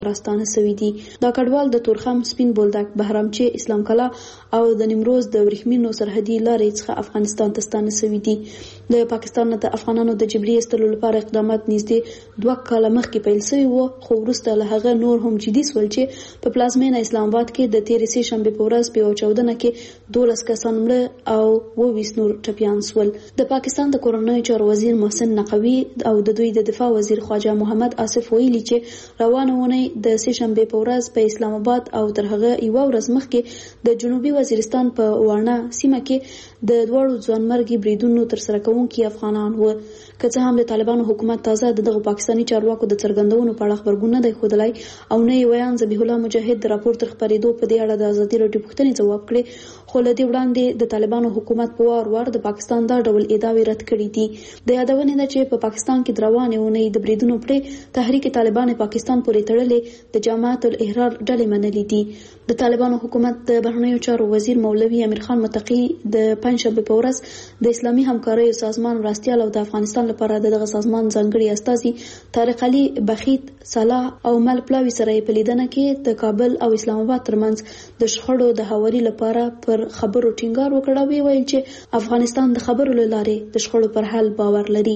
راستانه سوي دي. دا کډوال د تورخم، سپین بولدک، بهرامچه، اسلام کلا او د نیمروز د ورېښمینو سرحدي لارې څخه افغانستان ته ستانه سوي دي. د پاکستان د افغانانو د جبري ایستلو لپاره اقدامات نږدې 2 کاله مخکې پیل شوي وو، خو وروسته له هغه نور هم جدي سول چې په پلازمینه اسلام آباد کې د تېرې سې شنبې په ورځ په 14 کې 12 کسان مړه او 20 نور ټپیان سول. د پاکستان د کورنیو چارو وزیر محسن نقوي او د دوی د دفاع وزیر خواجه محمد آصف ویلي چې روانه اونۍ د سې شنبې په ورځ په اسلام آباد او تر هغه یوه ورځ مخکې د جنوبي وزیرستان په وارنا سیمه کې د دواړو ځوانمرګي بریدونو ترسره کوونکي افغانان و. که څه هم د طالبانو حکومت تازه دغه پاکستاني چارواکو د څرګندونو په اړه خبرګون نه دی ښودلی او نه یې ویان ذبیح الله مجاهد د راپور تر خپرېدو په دې اړه د ازادي راډیو پوښتنې ځواب کړې، خو له دې وړاندې د طالبانو حکومت په وار د پاکستان دا ډول ادعاوې رد کړي دي. د یادونې ده چې په پاکستان کې د روانې اونۍ د بریدونو پرې تحریک طالبان پاکستان پورې تړلې د جماعت الاحرار ډلې منلې دي. د طالبانو حکومت د بهرنیو چارو وزیر مولوي امیر خان متقي د پنځشنبې په ورځ د اسلامي همکاریو سازمان مرستیال او د افغانستان لپاره دغه سازمان ځانګړي استازي طارق علي بخیت صلاح او مل پلاوي سره په لیدنه کې د کابل او اسلام آباد ترمنځ د شخړو د هواري لپاره پر خبرو ټینګار وکړ او ویل چې افغانستان د خبرو له لارې د شخړو پر حل باور لري.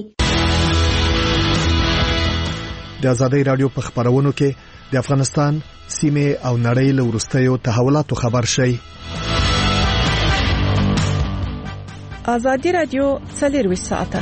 د ازادي رادیو په خبرونو کې د افغانستان سیمه او نړۍ له وروستیو تحولاتو خبر شي. ازادي رادیو 24 ساعته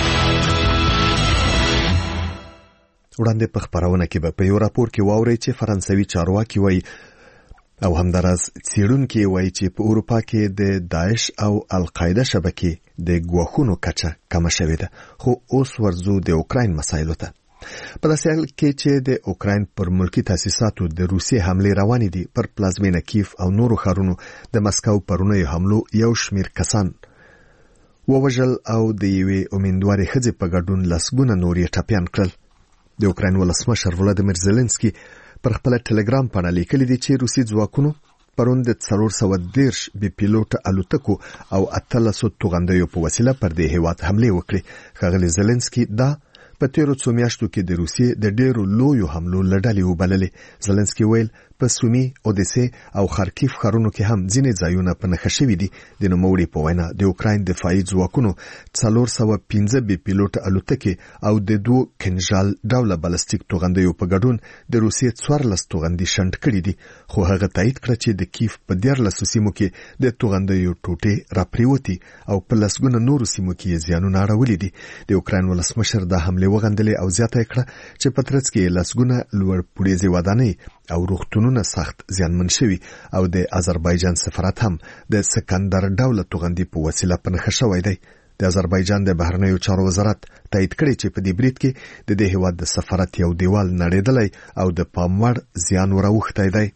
وړاندې په خبرونه کې به په یو راپور کې واوري چې فرانسوي چارواکي وایي او همدارس څېړونکي وایي چې په اروپا کې د داعش او القاعده شبکې د ګواښونو کچه کمه شوې ده، خو اوس ورځو د اوکراین مسایلو ته. په داسې حال کې چې د اوکراین پر ملکی تاسیساتو د روسیې حملې روانې دي، پر پلازمینه کیف او نورو ښارونو د مسکو پرونیو حملو یو شمیر کسان ووژل او د یوې امیندوارې ښځې په ګډون لسګونه نور یې ټپیان کړل. د اوکراین ولسمشر ولادیمیر زيلنسکي پر خپل ټلګرام باندې لیکلي دي چې روسي ځواکونو پرون د 410 بي پيلوټ الوتکو او 1300 توغندیو په وسیله پر دې هیواد حمله وکړه. ښاغلي زيلنسکي دا په تیرو څو میاشتو کې د روسیې د ډېرو لویو حملو لړلې وبللې. زيلنسکي ویل په سومي، اودیسه او خارکیف ښارونو کې هم ځینې ځایونه په نښه شوي دي. د نوموړي په وینا د اوکراین دفاعي ځواکونو 415 بي پيلوټ الوتکې او د 2 کنژال ډوله بالستیک توغندیو په ګډون د روسیې 14 توغندي شنډ کړي دي، خو هغه تایید کړ چې د کیف په 14 سیمو کې د توغندیو ټوټې راپریوتي او په لسګونه نورو سیمو کې زیانونه اړولي دي. د اوکراین ولسمشر دا حمله وغندلې او زیاته کړه چې په ترڅ کې لسګونه لوړ پوړیزې ودانۍ او روغتونونه سخت زیانمن شوي او د آذربایجان سفارت هم د سکندر ډوله توغندي په وسیله په نښه شوی دی. د آذربایجان د بهرنیو چارو وزارت تایید کړی چې په دې برید کې د دې هیواد د سفارت یو دیوال نړېدلی او د پام وړ زیان وراوښتی دی.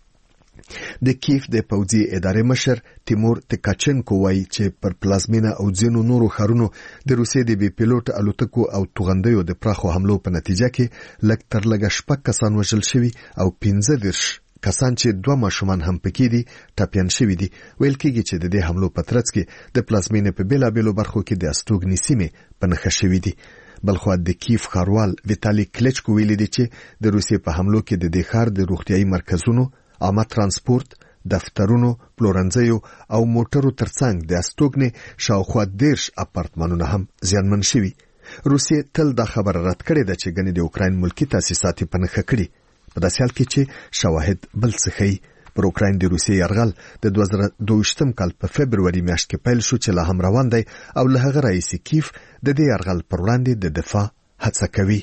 د کیف د پوځي ادارې مشر تیمور تکاچنکو وایي چې پر پلازمینه او ځینو نورو ښارونو د روسیې د بي پيلوټ الوتکو او توغندیو د پراخو حملو په نتیجه کې لږ تر لږه 6 کسان وژل شوي او 15 کسان چې 2 ماشومان هم پکې دي ټپیان شوي دي. ویل کېږي چې د دې حملو په ترڅ کې د پلازمینې په بیلابیلو برخو کې د استوګنې سیمې په نښه شوي دي. بلخو د کیف ښاروال ویتالي کلیچکو ویلي دي چې د روسیې په حملو کې د دې ښار د روغتیايي مرکزونو، عامه ترانسپورت، دفترونو، پلورنځیو او موټرو ترڅنګ د استوګنې شاوخوا 10 اپارتمانونه هم زیانمن شوي. روسیې تل دا خبره رد کړې ده چې ګنې د اوکراین ملکی تاسیسات په نښه کړي. په داسې حال کې چې شواهد بل څه ښیي. پر اوکراین د روسیې یرغل د 2022 کال په فبروري میاشت کې پیل شو چې لا هم روان دی او له هغه راهیسې کیف د دې یرغل پر وړاندې د دفاع هڅه کوي.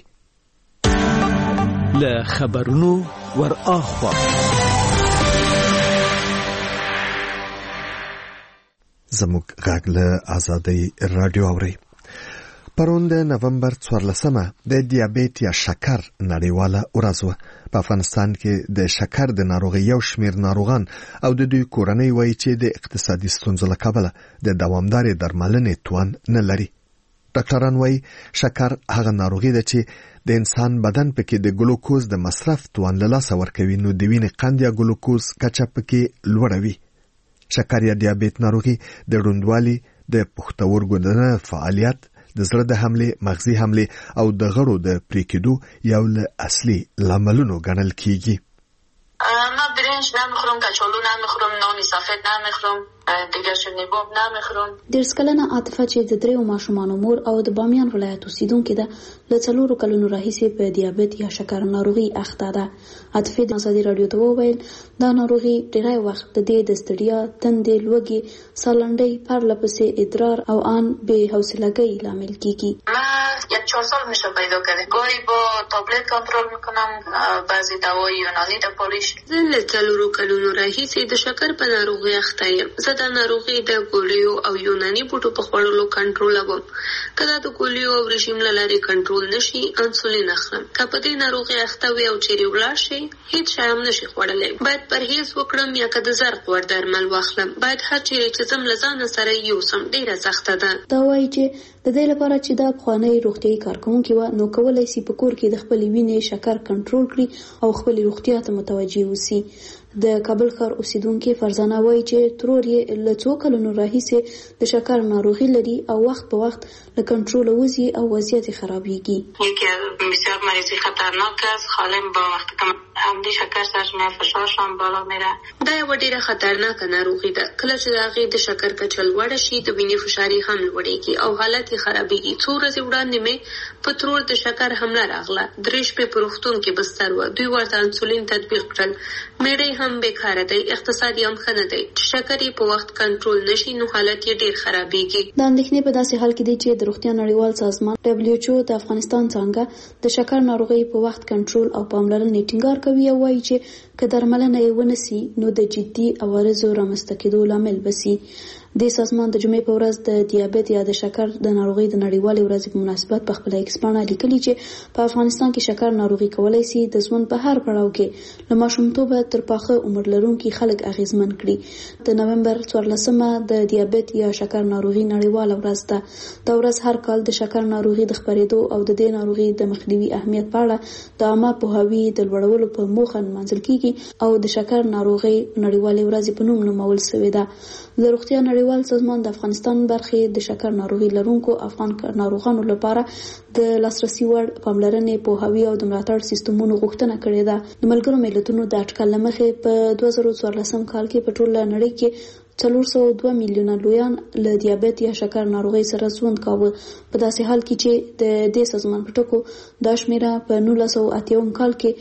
له خبرونو ورآخوا زموږ غږ له ازادي رادیو اوري. پرون د نومبر 14مه د دیابیت یا شکر نړیواله ورځ وه. په افغانستان کې د شکر د ناروغۍ یو شمیر ناروغان او د دوی کورنۍ وایي چې د اقتصادي ستونزو له کبله د دوامدارې درملنې توان نه لري. ډاکټران وایي شکر هغه ناروغي ده چې د انسان بدن پکې د ګلوکوز د مصرف توان له لاسه ورکوي، نو د وینې قند یا ګلوکوز کچه پکې لوړه وي. شکر یا دیابیت ناروغي د روندوالي، د پښتورګو د فعالیت، د زړه د حمله، مغزي حمله او د غړو د پرې کېدو یو له اصلي لاملونو ګڼل کیږي. ما برنج نمیخورم، کچالو نمیخورم، نان سفید نمیخورم، دیگه شنیباب نمیخورم. 30 کلنه عاطفه چې د 3 ماشومانو مور او د بامیان ولایت اوسیدونکې ده، له 4 کلونو راهیسې په دیابت یا شکر ناروغي اخته ده. عاطفه د ازادي رادیو ته وویل دا ناروغي ډیری وخت د دې د ستړیا، تندې، لوږې، سالنډۍ، پرلپسې ادرار او ان بې حوصلګۍ لامل کیږي. ما 4 سال میشه پیدا کرده. گاهی با تابلت کنترل میکنم، بعضی دوای یونانی د پالیش. زه له 4 کلونو راهیسې د شکر په ناروغي اخته یم. زه د ناروغي د ګولیو او یونانی بوټو په خوړلو کنټرولوم. کله د ګولیو او رژیم له لارې کنټرول نشي، انسولین اخلم. که په دې ناروغي اخته وي او چیرې ولاړ شي، هیڅ شی هم نشي خوړلی. باید پرهیز وکړم یا که د زرق وړ درمل واخلم. باید هر چیرې چې ځم له ځانه سره یوسم. ډېره سخته ده. دا وایي چې د دې لپاره چې دا پخوانۍ روغتیایي کارکوونکې وه، نو کولی شي په کور کې د خپلې وینې شکر کنټرول کړي او خپلې روغتیا ته متوجه اوسي. د کابل ښار اوسیدونکې فرزانه وایي چې ترور یې له 2 کلونو راهیسې د شکر ناروغي لري او وخت په وخت له کنټروله وځي او وضعیت یې خرابېږي. یکی از بسیار مریضی خطرناک است. خالم با وقتی که عمدی شکر سرشمه فشارشان بالا میره. دا یوه ډېره خطرناکه ناروغي ده. کله چې د هغې د شکر کچه لوړه شي، د وینې فشار یې هم لوړېږي او حالت یې خرابېږي. 2 ورځې وړاندې مې په ترور د شکر حمله راغله. 3 شپې په روغتون کې بستر وه. دوی ورته انسولین تطبیق کړل. میړه هم بیکاره دی، اقتصادي هم ښه نه دی. شکر یې په وخت کنټرول نشي، نو حالت یې ډېر خرابېږي. د اندېښنې په داسې حال کې دی چې د روغتیا نړیوال سازمان WHO د افغانستان څانګه د شکر ناروغۍ په وخت کنټرول او پاملرنې ټینګار کوي او وایي چې که درملنه یې ونسي، نو د جدي عوارضو رامنځته کېدو لامل بسي. د سازمان د جمعې په ورځ د دیابت یا د شکر د ناروغۍ د نړیوالې ورځې په مناسبت په خپله ایکس پاڼه لیکلي چې په افغانستان کې شکر ناروغي کولی شي د ژوند په هر پړاو کې له ماشومتوبه تر پاخه عمر لرونکي خلک اغېزمن کړي. د نومبر 14مه د دیابت یا شکر ناروغي نړیواله ورځ ده. دا ورځ هر کال د شکر ناروغي د خپرېدو او د دې ناروغي د مخنیوي اهمیت په اړه د عامه پوهاوي د لوړولو په موخه نمانځل کیږي او د شکر ناروغي نړیوالې ورځې په نوم نومول شوې ده. د روغتیا نړیوال سازمان د افغانستان برخې د شکر ناروغي لرونکو افغان ناروغانو لپاره د لاسرسي وړ پاملرنې، پوهاوي او د ملاتړ سیستمونو غوښتنه کړې ده. د ملګرو ملتونو د اټکل له مخې په 2014 کال کې په ټوله نړۍ کې 402 میلیونه لویان له دیابت یا شکر ناروغۍ سره ژوند کاوه. په داسې حال کې چې د دې سازمان په ټکو دا شمیره په 1980 کال کې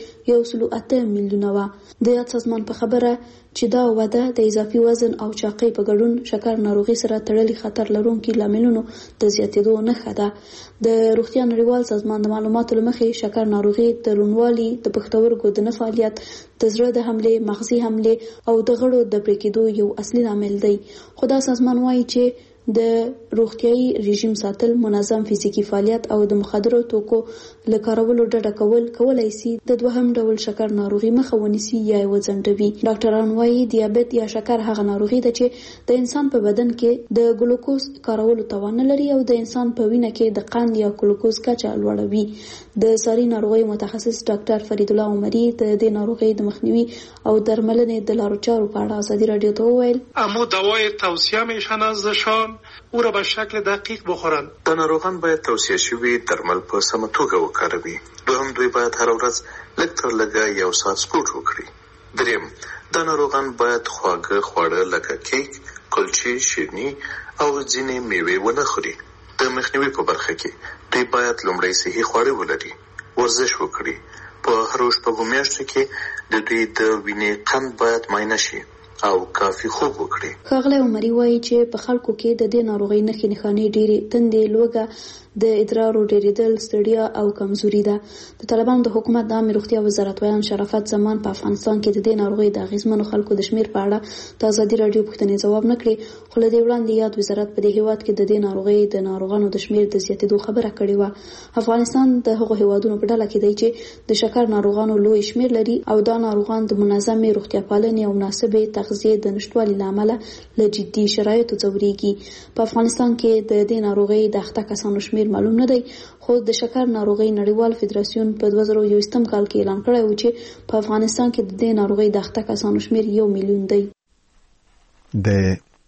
108 میلیونه وه. د یاد سازمان په خبره چې دا وده د اضافي وزن او چاقۍ په ګډون شکر ناروغي سره تړلي خطر لرونکي لاملونو د زیاتېدو نښه ده. د روغتیا نړیوال سازمان د معلوماتو له مخې شکر ناروغي د روڼوالي، د پښتورګو د نه فعالیت، د زړه د حملې، مغزي حملې او د غړو د پرې کېدو یو اصلي لامل دی. خو دا سازمان وایي چې د روغتیایي رژیم ساتل، منظم فزیکي فعالیت او د مخدرو توکو له کارولو ډډه کولای شي د دوهم ډول شکر ناروغي مخه ونیسي یا یې وځنډوي. ډاکټران وایي دیابت یا شکر هغه ناروغي ده چې د انسان په بدن کې د ګلوکوز کارولو توان نه لري او د انسان په وینه کې د قند یا ګلوکوز کچه لوړوي. د ساري ناروغي متخصص ډاکټر فرید الله عمری د دې ناروغي د مخنیوي او درملنې د لارو چارو په اړه ازادي رادیو ته وویل: اما دوای توصیه میشن ازشان او را به شکل دقیق بخورن. د ناروغان باید توصیه شوي درمل په سمه توګه وکاروي. دوهم دوی باید هر ورځ لږ تر لږه 1 ساعت سپورت وکړي. دریم، د ناروغان باید خواږه خواړه لکه کیک، کلچې، شیرني او ځینې میوې ونه خوري. د مخنیوي په برخه کې دوی باید لومړی صحي خواړه ولري، ورزش وکړي. په هر 6 میاشتو کې د دوی د وینې قند باید معاینه شي او کافي خوب وکړي. ښاغلی عمري وایي چې په خلکو کې د دې ناروغۍ نښې نښانې ډېرې تندې، لوږه، د ادرارو ډېرېدل، ستړیا او کمزوري ده. د طالبانو د حکومت د عامې روغتیا وزارت ویان شرافت زمان په افغانستان کې د دې ناروغۍ د اغېزمنو خلکو د شمېر په اړه د ازادي راډیو پوښتنې ځواب نه کړې، خو له دې وړاندې یاد وزارت په دې هېواد کې د دې ناروغۍ د ناروغانو د شمېر د زیاتېدو خبره کړې وه. افغانستان د هغو هېوادونو په ډله کې دی چې د شکر ناروغانو لوی شمېر لري او دا ناروغان د منظمې روغتیا پالنې او مناسبې تغذیې د نشتوالي له امله له جدي شرایطو ځورېږي. په افغانستان کې د دې ناروغۍ د اخته کسانو شمېر معلوم نه دی، خو د شکر ناروغۍ نړیوال فدراسیون په 2021 کال کې اعلان کړی و چې په افغانستان کې د دې ناروغۍ د اخته کسانو شمېر 1 میلیون دی. د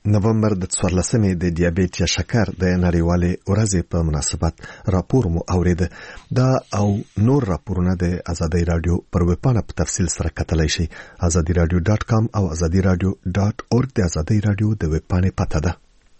نومبر د 14مې د دیابیت یا شکر د نړیوالې ورځې په مناسبت راپور مو اورید. دا او نور راپورونه د ازادي رادیو پر ویبپاڼه په تفصیل سره کتلای شئ. azadiradio.com او azadiradio.org د ازادي رادیو د ویبپاڼې پته ده.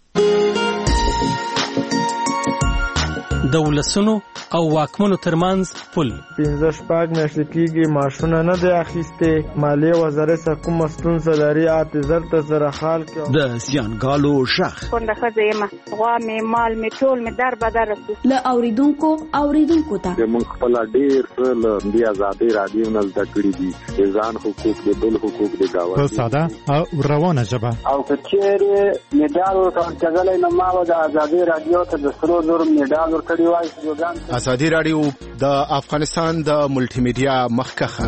د ولسونو او واکمنو ترمنځ پل 15 میاشتې کېږي ماشونه نه دی اخیسته. مالیه وزارت سره کوم ستونزه لري اعتذار ته سره حال کې د زیانګالو شخ څنګه خزه غوا می مال می ټول می در بدر له اوریدونکو ته موږ خپل ډیر له دی ازادي رادیو نه زده کړی دي ځان حقوق د بل حقوق د داوا په ساده او روانه ژبه او کچېره میډال ورکړل نه ما د ازادي رادیو ته د سرو زور میډال ورکړی وای. ازادي رادیو د افغانستان د ملټي میډیا مخکخه.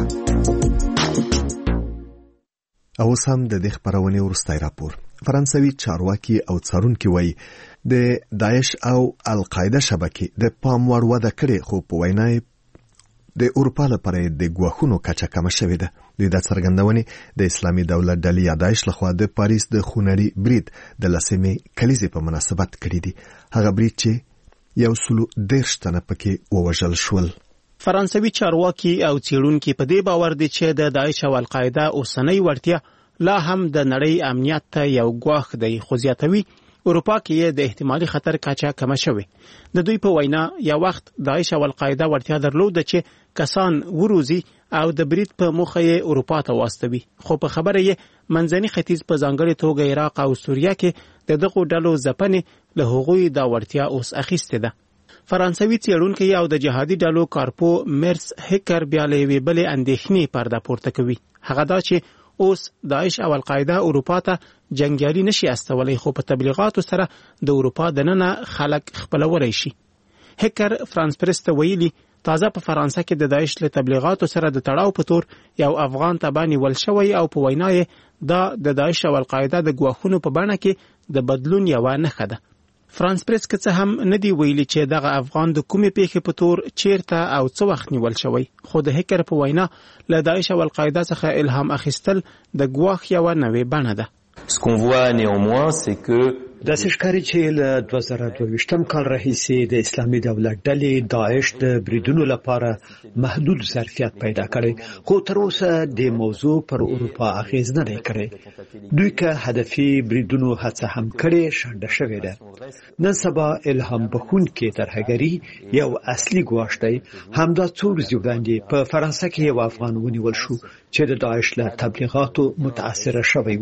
او سم د خبرونه ورستای راپور. فرانسوي چارواکي او څارونکي وایي د داعش او القاعده شبکې د پام وړ وده کړې، خو په وینای د اروپا لپاره د ګواښونو کچه کم شوې ده. دوی د څرګندونې د اسلامي دولت ډلې یا داعش لخوا د پاریس د خونړي برید د 10مې کلیزې په مناسبت کړی دی. هغه برید چې 110 تنه پکې ووژل شول. فرانسوي چارواکي او څېړونکي په دې باور دي چې د داعش او القاعده اوسنۍ وړتیا لا هم د نړۍ امنیت ته یو ګواښ دی، خو زیاتوي اروپا کې د احتمالي خطر کچه کم شوه. د دوی په وینا یا وخت داعش او القاعده وړتیا درلوده چې کسان وروزي او د برید په موخه یې اروپا ته واستوي، خو په خبره یې منځني ختیځ په ځانګړي توګه عراق او سوریه کې دغه ډلو ځپنې له هغوی دا وړتیا اوس اخیسته ده. فرانسوي څېړونکي او د جهادي ډلو کارپو مرس هکر بیا له وی بل اندېښنې پرده پورته کوي. هغه دا چې اوس داعش او القاعده اروپا ته جنگیالي نشي استولای، خو په تبلیغاتو سره د اروپا دننه خلک خپلولای شي. هکر فرانس پریس ته ویلي تازه په فرانسه کې د داعش له تبلیغاتو سره د تړاو په تور یو افغان تبانی ول شوی او په وینا یې دا د داعش او القاعده د ګواښونو په بڼه کې د بدلون یو نښه ده. فرانس پریس که څه هم نه دی ویلي چې دغه افغان د کومې پیښې په تور چیرته او څه وخت نیول شوی، خو د هکر په وینا له داعش او القاعده څخه الهام اخیستل د ګواښ یو نوې بڼه ده. Ce qu'on voit néanmoins, c'est que د سشکاري چې له 2022م کال راهیسې د اسلامي دولت ډلې داعش د بریدونو لپاره محدود ظرفیت پیدا کړي، خو تر اوسه د موضوع پر اروپا اغیز نه کړي. دوی که هدفي بریدونو هڅه هم کړي شنډه شوې ده. نن سبا الهام بخښونکې ترهګري یو اصلي ګواښ دی. همدا څو ورځې وړاندې په فرانسه کې یو افغان ونیول شو چې د داعش له تبلیغاتو متاثر شوی و.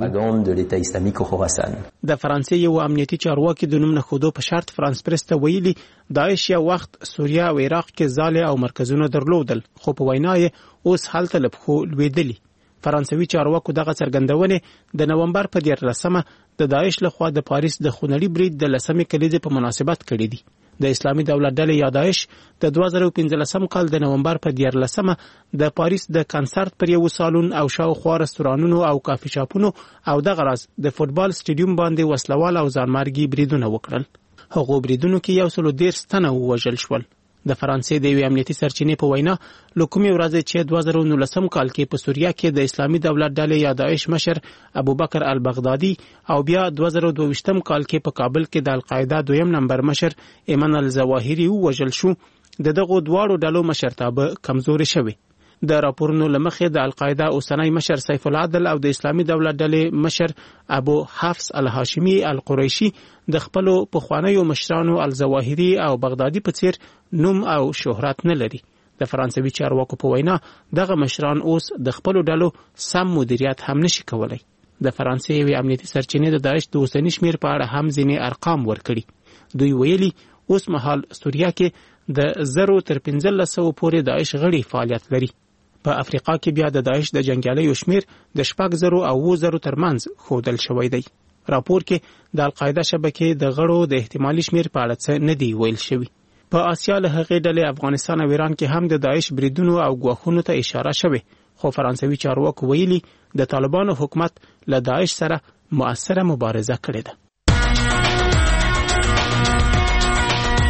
د فرانسې یو امنیتي چارواکي د نوم نه خودو په شرط فرانس پریس ته ویلي داعش یو وخت سوریه او عراق کې ځاله او مرکزونه درلودل، خو په وینا یې اوس حالت لپخو لویدلی. فرانسوي چارواکو دغه څرګندونه د نومبر په 14مه د داعش لخوا د پاریس د خونړي برید د 10مې کلیزې په مناسبت کړی دی. د اسلامي دولت ډلې یا داعش د 2015 کال د نومبر په 14مه د پاریس د کنسرت پر یو سالون او شاوخوا رستورانونو او کافي شاپونو او دغه راز د فوتبال سټیډیوم باندې وسلوال او ځانمارګي بریدونه وکړل. هغه بریدونو کې 110 تنه وژل شول. د فرانسې د یو امنیتي سرچینې په وینا لکومي ورځ چې 2019 کال کې په سوریه کې د اسلامي دولت ډلې یا داعش مشر ابوبکر البغدادي او بیا 2022 کال کې په کابل کې د القاعده دویم نمبر مشر ایمن الزواهری وژل شو. دغه دواړو ډلو مشرتابه کمزوري شوی. د راپورونو لمخې د القاعده اوسنۍ مشر سیف العدل او د اسلامي دولت ډلې مشر ابو حفص الهاشمي القریشي د خپلو پخوانیو مشرانو الزواهری او بغدادي په څیر نوم او شهرت نه لري. د فرانسوي چارواکو په وینا دغه مشران اوس د خپلو ډلو سم مدیریت هم نشي کولای. د فرانسې یو امنیتي سرچینې د داعش د اوسنی شمیر په اړه هم ځینې ارقام ورکړي. دوی ویلي اوس مهال سوریه کې د 0 تر 1500 پورې داعش غړي فعالیت لري. په افریقا کې بیا د داعش د جنگیالیو شمیر د 0 او 0 ترمنځ ښودل شوی دی. راپور کې د القاعده شبکې د غړو د احتمالي شمیر په اړه څه نه دی ویل شوی. په آسیا له هغې ډلې افغانستان او ایران کې هم د داعش بریدونو او ګواښونو ته اشاره شوه، خو فرانسوي چارواکو ویلي د طالبانو حکومت له داعش سره مؤثره مبارزه کړې ده.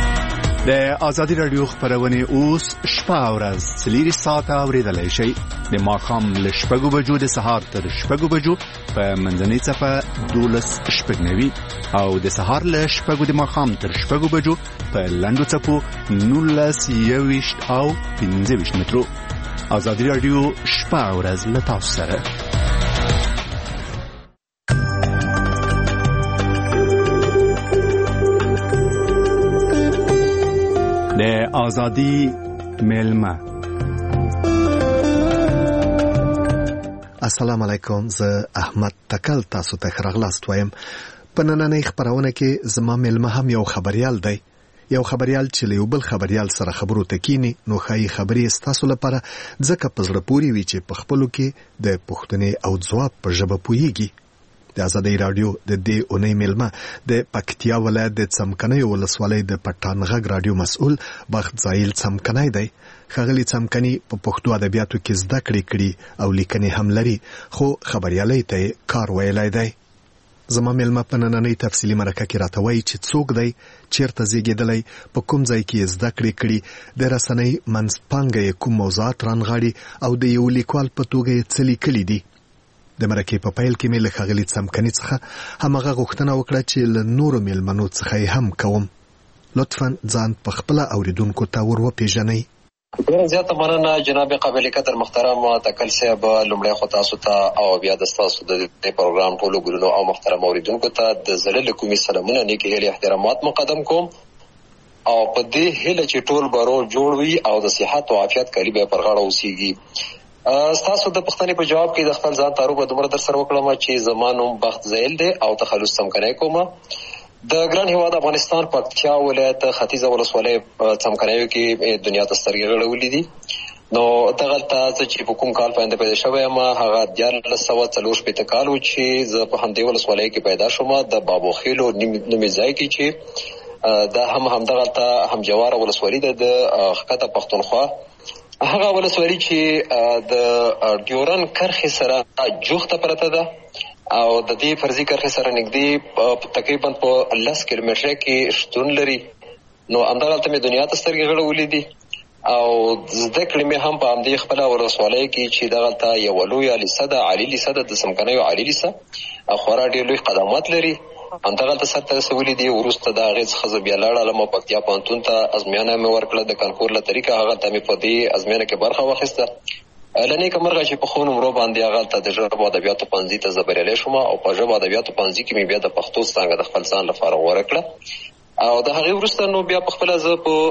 د ازادي رادیو خبرونه اوس شپه او ورځ 3 ساعته اوریدلای شئ. د ماښام له 6 بجو د سهار تر 6 بجو په منځنۍ صفه 12:90 او د سهار له 6 د ماښام تر 6 بجو په لنډو صفو 19:20 او 15 مترو. آزادي رادیو شپه او ورځ له تاسو سره. د آزادي ملما. السلام علیکم، زه احمد تکل تاسو ته خراغلاست وایم. په نننۍ خبرونه کې زما ملما هم یو خبريال دی، یو خبريال چې له یو بل خبريال سره خبرو تکینی نو خای خبرې ستاسو لپاره ځکه پزړه پوری وی چې په خپلو کې د پښتنې او ځواب په ژبه پویږي. د آزادۍ رادیو د دې اونۍ ملما د پکتیا ولایت د څمکنۍ ولسوالۍ د پټان غږ رادیو مسؤل بخت زایل څمکنۍ دی. خغلی څمکنۍ په پښتو ادبیاتو کې زده کړې او لیکنې هم لري، خو خبريالۍ ته کار ویلای دی. زما ملما په نننۍ تفصیلی مرکه کې راته وایي چې څوک دی، چیرته زیږیدلی، په کوم ځای کې زده کړې د رسنۍ منځپانګه کوم موضوعات رانغاړي او د یو لیکوال په توګه یې څه لیکلي دي. د مرکې په پیل کې مې له خغلی څمکنۍ څخه همغه غوښتنه وکړه چې له نورو ملمنو څخه هم کوم. لطفاً ځان په خپل اوریدونکو ته ور وپېژنئ. ډېره زیاته مننه جناب قابل قدر محترم تکل صاحب. لومړی خو تاسو ته او بیا د تاسو د پروګرام ټولو ګلونو او محترم اوریدونکو ته د زړه له کومې سلامونه، نیکې هیلې، احترامات مقدم کوم او په دې هیله چې ټول به روغ جوړ وي او د صحت او عافیت کلي به پر غاړه اوسېږي. ستاسو د پوښتنې په جواب کې د خپل ځان تعارف دومره در سره وکړم چې زما نوم بخت زیل دی او تخلص څمکنۍ کوم. د ګران هیواد افغانستان پکتیا ولایت ختیځه ولسوالۍ څمکنیو کې دنیا ته سترګې غړولې دي. نو دغلته زه چې په کوم کال باندې پیدا شوی یم هغه 1940 کال و چې زه په همدې ولسوالۍ کې پیدا شوم، د بابوخیلو نومي ځای کې چې دا همدغلته همجواره ولسوالۍ ده د ښکته پښتونخوا. هغه ولسوالۍ چې د ډیورن کرښې سره جوخته پرته ده او د دې فرضي کرښې سره نږدې تقریبا په 10 کیلومتره کې شتون لري. نو همدغلته مې دنیا ته سترګې غړولې دي او زده کړې مې هم په همدې خپله ولسوالۍ کې چې دغلته یوه لویه لیسه ده، عالي لیسه ده، د څمکنیو عالي لیسه، خورا ډېر لوی خدمات لري. همدغلته سرته رسولي دي. وروسته د هغې څخه زه بیا لاړم پکتیا پوهنتون ته، ازموینه مې ورکړه د کانکور له طریقه. هغلته مې په دې ازموینه کې برخه واخیسته. له نیکه مرغه چې په ښو نمرو باندې هغلته د ژبو ادبیاتو پوهنځي ته زه بریالی شوم او په ژبو ادبیاتو پوهنځي کې مې بیا د پښتو څانګه د خپل ځان لپاره غوره کړه او د هغې وروسته نو بیا په خپله زه په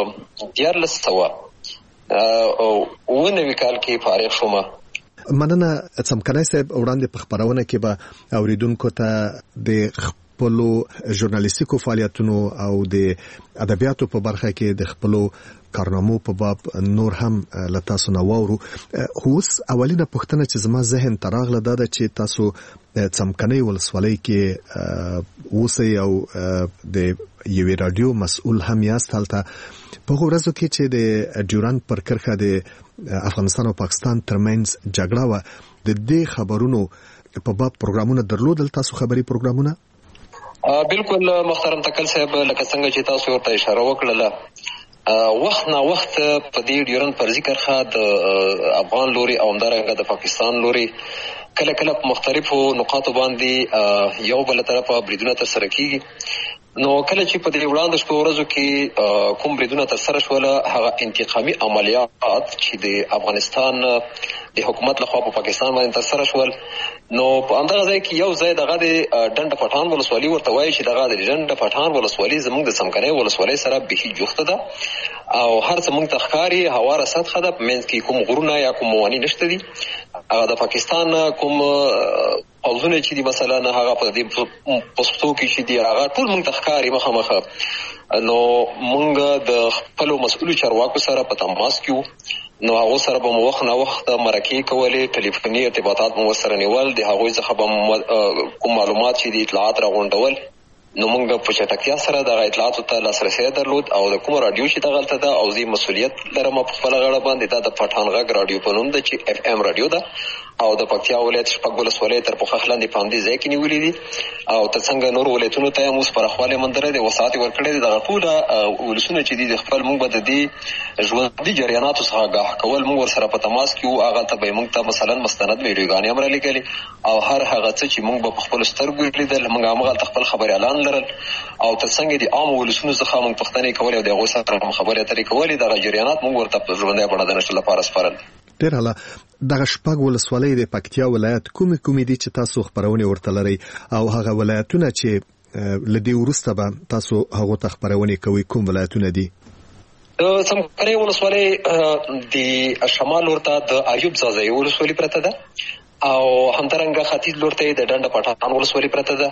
1990 کال کې فارغ شوم. مننه څمکنۍ صاحب. وړاندې په خبرونه کې به اوریدونکو ته د خپلو ژورنالیستیکو فعالیتونو او د ادبیاتو په برخه کې د خپلو کارنامو په باب نور هم له تاسو نه واورو. اوس اولینه پوښتنه چې زما ذهن ته راغله دا ده چې تاسو څمکنۍ ولسوالۍ کې اوسئ او د یوې رادیو مسؤل هم یاست. هلته په هغو ورځو کې چې د ډیورن پر کرښه د افغانستان او پاکستان ترمنځ جګړه وه، د دې خبرونو په باب پروګرامونه درلودل؟ تاسو خبري پروګرامونه؟ بالکل محترم تکل صاحب، لکه څنګه چې تاسو ورته اشاره وکړله، وخت نا وخت په دې ډیورن فرضي کرښه د افغان لوري او همدارنګه د پاکستان لوري کله کله په مختلفو نقاطو باندې یو بل طرفه بریدونه ترسره کیږي. نو کله چې په دې وړاندې شپو ورځو کې کوم بریدونه ترسره شول، هغه انتقامي عملیات چې د افغانستان د حکومت لخوا په پاکستان باندې ترسره شول، نو په همدغه ځای کې یو ځای دغه د ډنډ پټان ولسوالي ورته وایي چې دغه د ډنډ پټان ولسوالي زموږ د څمکنۍ ولسوالۍ سره بیخي جوخته ده او هر څه موږ ته ښکاري، هواره سطحه ده، په منځ کې کوم غرونه یا کوم مواني نشته دي. د پاکستان کوم پوځونه چې دي مثلا هغه په دې پوسټو کې چې دي هغه ټول موږ ته ښکاري مخامخ. نو موږ د خپلو مسؤلو چارواکو سره په تماس کې وو، نو هغو سره به مو وخت نه وخت مرکې کولې، ټلیفوني ارتباطات مو ورسره نیول، د هغوی څخه به کوم معلومات چې دي اطلاعات راغونډول. نو موږ په چټکتیا سره دغه اطلاعاتو ته لاسرسی درلود او د کومه راډیو چې دغلته ده او زه مسؤلیت لرم په خپله غاړه باندې، دا د پټان غږ راډیو په نوم ده چې FM راډیو ده او د پکتیا ولایت شپږ ولسوالۍ تر پوښښ لاندې په همدې ځای کې نیولې دي او ترڅنګ نور ولایتونو ته هم اوس پراخوالی موندلی دی، وسعت یې ورکړی دی. دغه ټوله ولسونه چې دي د خپل موږ به د دې ژوندي جریاناتو څخه آګاه کول، موږ ورسره په تماس کې وو. هغه ته به یې موږ ته مثلا مستند ویډیوګانې هم رالیږلې او هر هغه څه چې موږ به په خپلو سترګو لیدل موږ همغلته خپل خبریالان لرل او ترڅنګ د عامو ولسونو څخه موږ پوښتنې کولې او د هغوی سره هم خبرې اترې کولې. دغه جریانات موږ ورته په ژوندۍ بڼه د نشر لپاره سپارل. ډېر هله دغه شپږ ولسوالۍ د پکتیا ولایت کومې دي چې تاسو خبرونه ورته لرئ او هغه ولایتونه چې لدې وروسته به تاسو هغه ته خبرونه کوي کوم ولایتونه دي؟ څمکنۍ ولسوالۍ د شمال ورته د ایوب ځاځی ولسوالۍ پرته ده او همدارنګه ختیځ لور ته د ډنډ پټان ولسوالۍ پرته ده.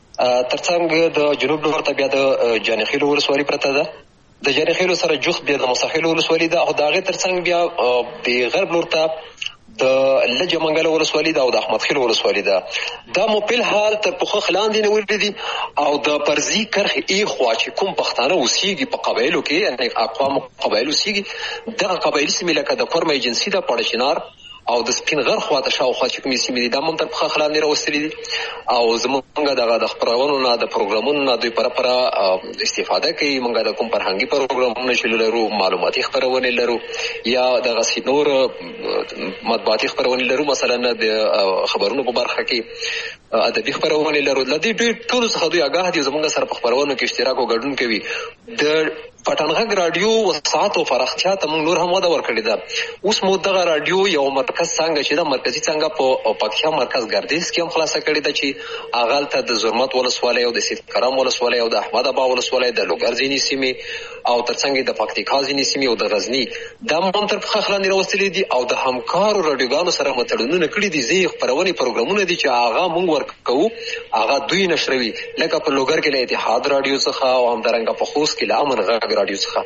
ترڅنګ د جنوب لور ته بیا د جانخیل ولسوالۍ پرته ده. د جانخیل سره جوخت بیا د مستخیل ولسوالۍ ده او د هغې ترڅنګ بیا د غرب لور ته د لجه منګله ولسوالۍ ده او د احمد خیل ولسوالۍ ده. دا مو په حال تر پوښښ لاندې نیولې دي او د پرزي کرښې ایخوا چې کوم پښتانه اوسېږي په قبایلو کې، یعنې اقوامو قبایلو اوسېږي، دغه قبایلي سیمې لکه د کورمه ایجنسي ده، پړشینار او د سپین غر خواته شاوخوا چې کومې سیمې دي دا هم تر پوښښ لاندې راوستلي دي او زموږ دغه د خپرونو نه د پروګرامونو نه دوی پوره استفاده کوي. موږ د کوم فرهنګي پروګرامونه چې لرو، معلوماتي خپرونې لرو یا دغسې نور مطبوعاتي خپرونې لرو، مثلا د خبرونو په برخه کې ادبي خپرونې لرو. له دې ټولو څخه دوی آګاه دي، زموږ سره په خپرونو کې اشتراک او ګډون کوي. د پټان غږ راډیو وسعت او پراختیا ته موږ نور هم وده ورکړې ده. اوس مو دغه راډیو یو مرکز څانګه چې ده، مرکزي څانګه په پکتیا مرکز ګردیز کې هم خلاصه کړې ده چې هغلته د زرمت ولسوالۍ او د سید کرم ولسوالۍ او د احمد ابا ولسوالۍ د لوګر ځینې سیمې او ترڅنګ د پکتیکا ځینې سیمې او د غزني دا هم تر پوښښ لاندې راوستلي دي او د همکارو راډیوګانو سره مو تړونونه کړي دي. ځینې خپرونې پروګرامونه دي چې هغه موږ ورکوو، هغه دوی نشروي، لکه په لوګر کې له اتحاد راډیو څخه او همدارنګه په خوست کې له امن غږ راډیو څخه.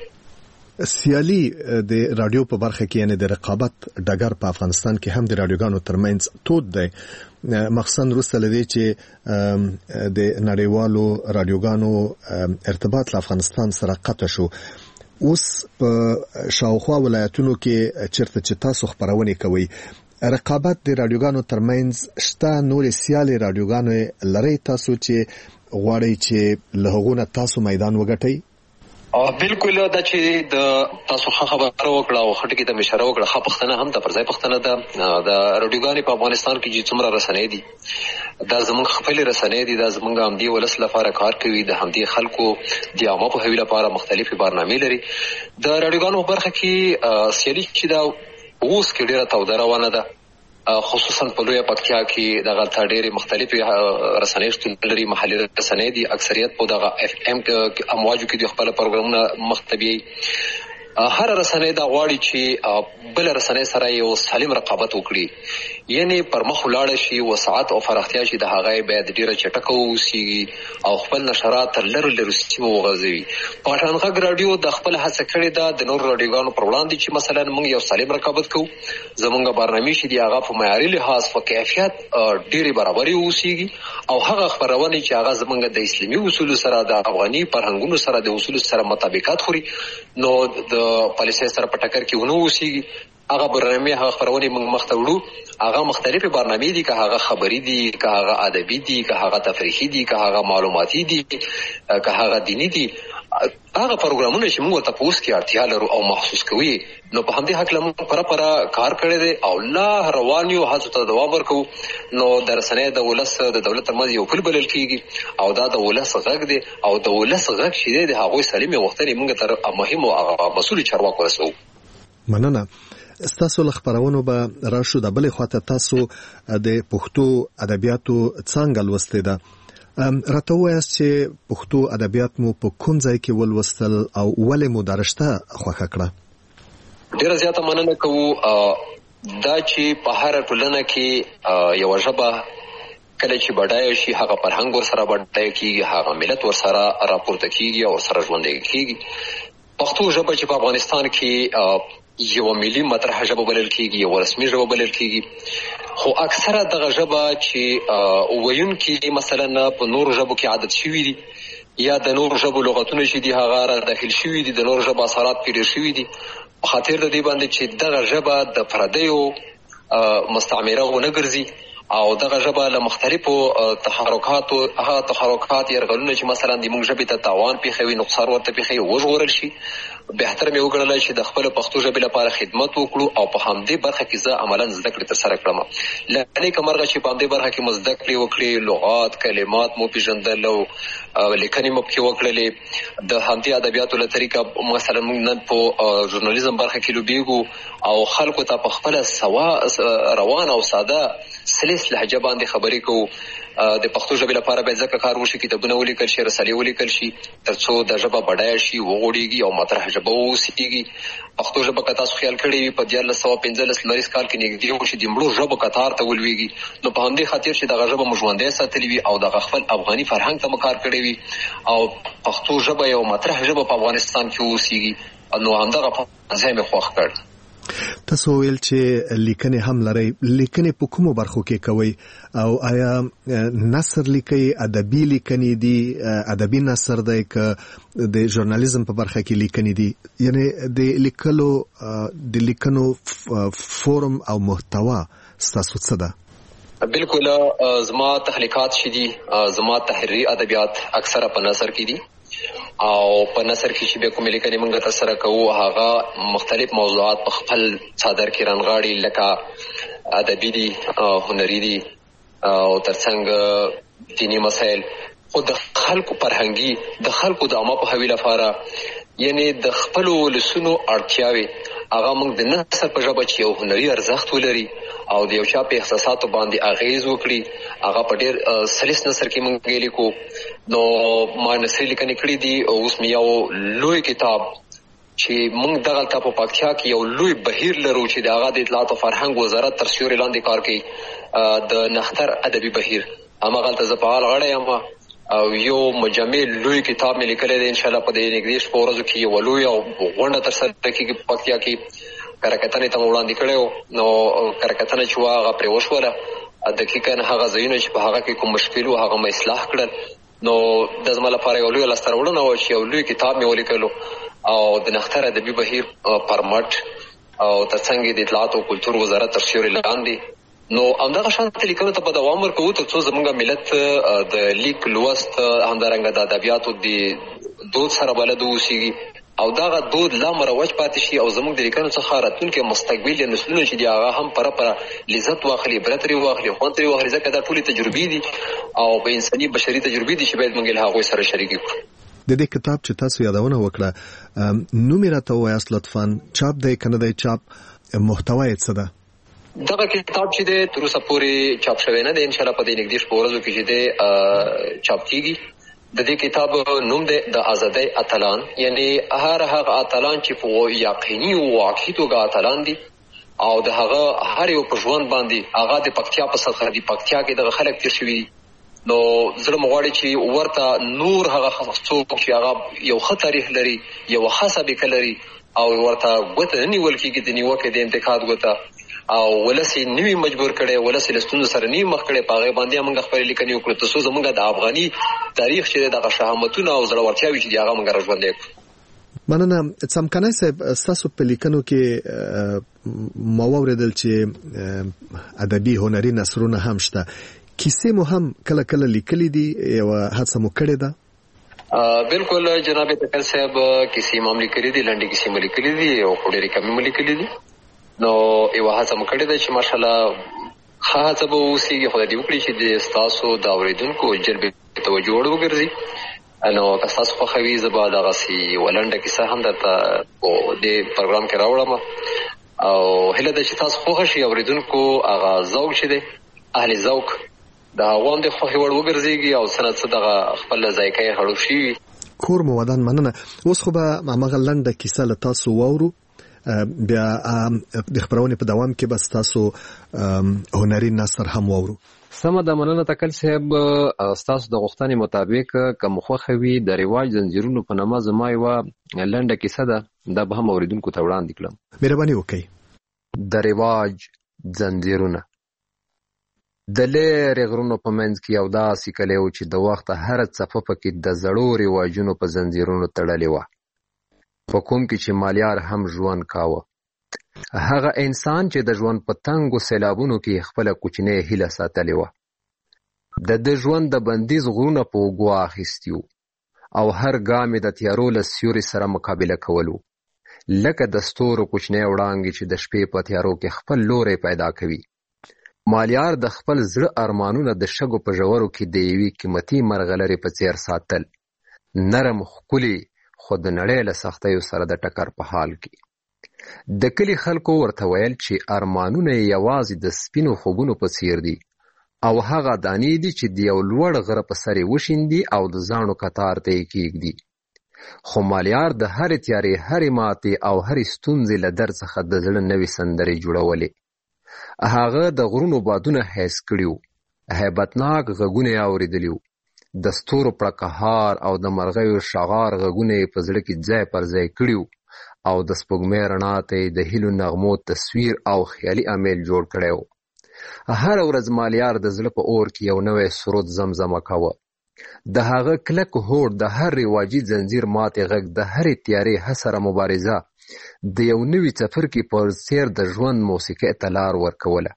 سیالي د راډیو په برخه کې یعنی د رقابت ډګر په افغانستان کې هم د راډیوګانو ترمنځ تود دی، مخصوصا وروسته لدې چې د نړیوالو راډیوګانو ارتباط له افغانستان سره قطع شو. اوس په شاوخوا ولایتونو کې چیرته چې تاسو خبرونه کوي رقابت د راډیوګانو ترمنځ شته، نور سیالي راډیوګانو لري تاسو چې غواړئ چې له هغو نه تاسو میدان وګټئ؟ بالکل دا چې د تاسو خبره وکړه او خټکی ته اشاره وکړه، ښه پښتنه هم د پرځای پښتنه ده. د راډیوګانې په افغانستان کې چې څومره رسنۍ دي دا زموږ خپلې رسنۍ دي، دا زموږ همدې ولس لپاره کار کوي، د همدې خلکو د عامه پوهاوي لپاره مختلفې برنامې لري. د راډیوګانو په برخه کې سیالي چې دا اوس کې ډېره توده روانه ده، خصوصا په لویه پکتیا کې دغه ډېرې مختلفې رسنۍ شتون لري. محلي رسنۍ دي، اکثریت په دغه اف ام امواجو کې د خپل پروګرامونه مخ ته بیایي. هر رسنۍ دا غواړي چې بل رسنۍ سره یو سالم رقابت وکړي، یعنی پر مخ ولاړ شي، وسعت او پراختیا شي، د هغه باید ډیره چټکه ووسیږي او خپل نشرات تر لرو سیمو وغځوي. پټان غږ راډیو د خپل هڅه کړې ده د نور راډیوګانو پر وړاندې چې مثلا موږ یو سالم رقابت کوو، زموږ برنامې چې دي هغه په معیاري لحاظ په کیفیت ډیرې برابرې ووسیږي او هغه خپرونې چې هغه زموږ د اسلامي اصولو سره، د افغاني فرهنګونو سره، د اصولو سره مطابقت خوري، نو د پالیسۍ سره په ټکر کې ونه اوسیږي. هغه برنامې هغه خپرونې موږ مخ ته وړو، هغه مختلفې برنامې دي، که هغه خبري دي، که هغه ادبي دي، که هغه تفریحي دي، که هغه معلوماتي دي، که هغه دینی دي. هغه پروګرامونه چې موږ ته په اوس کې اړتیا لرو او محسوس کوي، نو په همدې حق له موږ پوره کار کړی دی او لا روان یو هڅو ته دوام ورکوو. نو د رسنۍ د ولس د دولت ترمنځ یو پل بلل کېږي او دا د ولس غږ دی او د ولس غږ چې دی د هغوی سلیمې غوښتنې موږ تر مهمو هغه مسؤلو چارواکو رسوو. مننه. ستاسو له خبرونو به راشو د بلې خواته تاسو د پښتو ادبیاتو څنګه لوستې ده. راته ووایاست چې پښتو ادبیات مو په کوم ځای کې ولوستل او ولې مو دا رشته خوښه کړه؟ ډېره زیاته مننه کوو. دا چې په هره ټولنه کې یوه ژبه کله چې بډایه شي، هغه فرهنګ ورسره بډایه کېږي، هغه ملت ورسره راپورته کېږي او ورسره ژوندی کېږي. پښتو ژبه چې په افغانستان کې یو ملي مطرحه ژبه بلل کېږي، یو رسمي ژبه بلل کېږي، خو اکثره دغه ژبه چې ویونکي مثلا په نورو ژبو کې عادت شوي دي یا د نورو ژبو لغتونه چې دي هغه را داخل شوي دي، د نورو ژبو اثرات پرې شوي دي، په خاطر د دې باندې چې دغه ژبه د پردیو مستعمره ونه ګرځي او دغه ژبه له مختلفو تحرکات یرغلونه چې مثلا د موږ ژبې ته تاوان پیښوي نقصان ورته پیښوي وژغورل شي. بهتر مې وګڼله چې د خپل پښتو ژبې لپاره خدمت وکړو او په همدې برخه کې زه عملا زده کړې ترسره کړم. لکه مرغه چې په همدې برخه کې مو زده کړې وکړې، لغات کلمات مو پیژندل او لیکنې مو پکې وکړلې. د همدې ادبیاتو له طریقه مثلا موږ نن په ژورنالیزم برخه کې لوبېږو او خلکو ته په خپله روان او ساده سلیس لهجه باندې خبرې کوو. د پښتو ژبې لپاره باید ځکه کار وشي، کتابونه ولیکل شي، رسالې ولیکل شي، ترڅو د ژبه بډایه شي، وغوړېږي او مطرح ژبه واوسېږي. پښتو ژبه که تاسو خیال کړی وي په 1415 کال کې نږدې وشي د مړو ژبو قطار ته ولوېږي، نو په همدې خاطر چې دغه ژبه مو ژوندی ساتلې وي او دغه خپل افغاني فرهنګ ته مو کار کړی وي او پښتو ژبه یو مطرح ژبه په افغانستان کې واوسېږي، نو همدغه ځای مې خوښ کړ. تاسو ویل چې لیکنې هم لرئ، لیکنې په کومو برخو کې کوئ او آیا نثر لیکئ، ادبي لیکنې دي، ادبي نثر دی که د ژورنالیزم په برخه کې لیکنې دي؟ یعنی د لیکنو فورم او محتوا ستاسو څه ده؟ بالکل زما تخلیقات چې دي، زما تحریري ادبیات اکثره په نثر کې دي او په نثر کې چې به کومې لیکنې موږ ترسره کوو هغه مختلف موضوعات په خپل څادر کې رانغاړي، لکه ادبي دي، هنري دي او ترڅنګ دینی مسایل، خو د خلکو فرهنګي، د خلکو د عامه پوهاوي لپاره یعنی د خپلو ولسونو اړتیاوې هغه موږ د نثر په ژبه چې یو هنري ارزښت ولري او د یو چا په احساساتو باندې اغیز وکړي، هغه په ډېر سلیس نثر کې موږ لیکو. نو ما نثري لیکنې کړي دي. اوس مې یو لوی کتاب چې موږ دغلته په پکتیا کې یو لوی بهیر لرو چې د هغه د اطلاعات او فرهنګ وزارت تر سیوري لاندې کار کوي، د نښتر ادبي بهیر، هماغلته زه فعال غړی یم او یو مجمع لوی کتاب مې لیکلی دی. انشاءالله په دې نږدې شپو ورځو کې یوه لویه غونډه ترسره کېږي په پکتیا کې. کرکتنې ته مو وړاندې کړی و، نو کرکتنه چې وه هغه پرې وشوله. دقیقا هغه ځایونه چې په هغه کې کوم مشکل و هغه مې اصلاح کړل. نو د زما لپاره یو لویه لاسته راوړنه وه چې یو لوی کتاب مې ولیکلو او د نښتر ادبي بهیر پرمټ او ترڅنګ د اطلاعات او کلتور وزارت تر سیوري لاندې. نو همدغه شانته لیکنو ته به دوام ورکوو تر څو زموږ ملت د لیک لوست همدارنګه د ادبیاتو د دود سره بلد واوسېږي او دغه دود لا مروج پاتې شي او زموږ د لیکنو څخه راتلونکي مستقبل نسلونه چې دي هغه هم پره لذت واخلي، عبرت ترې واخلي، خوند ترې واخلي، ځکه دا ټولې تجربې دي او په انساني بشري تجربې دي چې باید موږ له هغوی سره شریکې کړو. د دې کتاب چې تاسو یادونه وکړه نوم یې راته ووایاست لطفا، چاپ دی که نه دی چاپ، محتوا یې څه ده؟ دغه کتاب چې دی تر اوسه پورې چاپ شوی نه دی، انشاءالله په دې نږدې شپو ورځو کې چې دی چاپ کېږي. د دې کتاب نوم دی د ازادۍ اتلان، یعنی هر هغه اتلان چې په یقیني او واقعي توګه اتلان دي او د هغه هر یو په ژوند باندې هغه د پکتیا په سرحد دی، پکتیا کې دغه خلک تیر شوي دي. نو زړه مې غواړي چې ورته نور هغه څوک چې هغه یو ښه تاریخ لري، یو ښه سابقه لري او ورته ګوته نه نیول کېږي د نیوکې د انتقاد ګوته او ولس یې نوي مجبور کړی، ولس یې له ستونزو سره نوي مخ کړی، په هغې باندې موږ خپلې لیکنې وکړو تر څو زموږ د افغاني تاریخ چې دی دغه شهامتونه او زړورتیاوې چې دي هغه موږ راژوندی کړو. مننه. څمکنی صاحب، ستاسو په لیکنو کې ما واورېدل چې ادبي هنري نثرونه هم شته، کیسې مو هم کله کله لیکلي دي، یوه هڅه مو کړې ده؟ بالکل جناب تکل صاحب، کیسې مو هم لیکلي دي، لنډې کیسې مو لیکلي دي او خو ډېرې کمې مو لیکلي دي. نو یوه هڅه مو کړې ده چې ماشاءالله ښه هڅه به وسیږي، خدای دې وکړي چې د ستاسو د اورېدونکو جلب توجه وړ وګرځي. نو که ستاسو خوښوي زه به دغسې یوه لنډه کیسه هم درته په دې پروګرام کې راوړم او هیله ده چې تاسو خوښه شي، اورېدونکو هغه ذوق چې دی اهل ذوق د هغو هم د خوښې وړ وګرځېږي او څه نه څه دغه خپل ذایقه یې خړوب شي وي. کور مو ودان. مننه. اوس خو به هماغه لنډه کیسه له تاسو واورو، بیا د خبرونې په دوام کې به ستاسو هنري نثر هم واورو. سمه ده، مننه تکل صاحب. ستاسو د غوښتنې مطابق که مو خوښه وي د رواج زنځیرونو په نامه زما یوه لنډه کیسه ده، دا به هم اورېدونکو ته وړاندې کړم. مهرباني وکړئ. د رواج زنځیرونه. د لرې غرونو په منځ کې یو داسې کلی و چې د وخته هره څپه پکې د زړو رواجونو په زنځیرونو تړلې وه، په کوم کې چې مالیار هم ژوند کاوه. هغه انسان چې د ژوند په تنګو سیلابونو کې خپل کوچنی هیله ساتلې و. د ژوند د بندیز غرونه په اوږو اخیستي او هر ګام د تیارو له سیوري سره مقابله کولو، لکه د ستورو کوچنی وړانګې چې د شپې په تیارو کې خپل لوری پیدا کوي. مالیار د خپل زړه ارمانونه د شګو په ژورو کې د یوې قیمتي مرغلرې په څیر ساتل، نرم ښکلي خو د نړۍ له سختیو سره د ټکر په حال کې. د کلي خلکو ورته ویل چې ارمانونه یې یوازې د سپینو خوبونو په څیر دي او هغه دانې دي چې د یو لوړ غره په سر یې وشیندي او د زاڼو کتار ته یې کیږدي. خو مالیار د هرې تیارې، هرې ماتې او هرې ستونزې له درد څخه د زړه نوې سندرې جوړولې. هغه د غرونو بادونه حس کړي وو، هیبتناک غږونه یې اورېدلي وو، د ستورو پړکهار او د مرغیو شغار غږونه یې په زړه کې ځای پر ځای کړي وو او د سپوږمۍ رڼا ته یې د هیلو نغمو تصویر او خیالي امیل جوړ کړی و. هر ورځ مالیار د زړه په اور کې یو نوی سرود زمزمه کوه. د هغه کلک هوډ، د هر رواجي زنځیر ماتې غږ، د هرې تیارې هسره مبارزه د یو نوي څپرکي په څیر د ژوند موسیقۍ ته لار ورکوله.